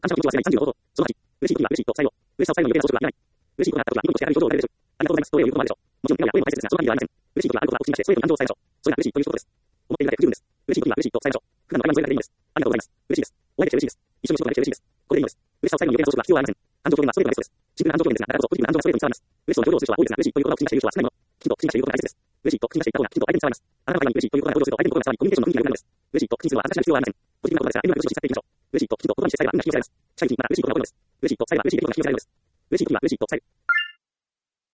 感謝の気持ちを忘れない30のこと。その8、嬉しい時は嬉しいと最後。嬉しさを最後に余計な装飾はない。嬉しいことがあった時はニコニコしてある表情をされるでしょう。ありがとうございます。どういうこともあるでしょう。もちろん、笑顔や声も大切ですが、その限りではありません。嬉しい時はあることが口にして、それと感情を伝えましょう。それが嬉しいということです。思っているだけ不十分です。嬉しい時は嬉しいと伝えましょう。普段の会話に添えるだけでいいのです。ありがとうございます。嬉しいです。お会いできて嬉しいです。一緒に仕事ができて嬉しいです。これでいいのです。嬉しさを最後に余計な装飾は必要はありません。感情表現は全てがベストです。シンプルな感情表現ですが、だからこそポジティブな感情がストレートに伝わります。嬉しそうな表情をする人は多いですが、嬉しいという言葉を口に出している人は少ないもの。きちんと口に出していることが大切です。嬉しいと口に出していった方がきちんと相手に伝わります。あなたの会話に嬉しいという言葉が登場すると相手の心が伝わり、コミュニケーションの雰囲気が良くなるのです。嬉しいと口にするのは私が必要はありません。ポジティブな言葉ですが、今のよしを使っていきましょう。嬉しいときちんと言葉にして伝えればみんな引き寄せられます。近いうちにまた嬉しいことが起こるのです。嬉しいと伝えれば嬉しい出来事が引き寄せられるのです。嬉しい時は嬉しいと伝える。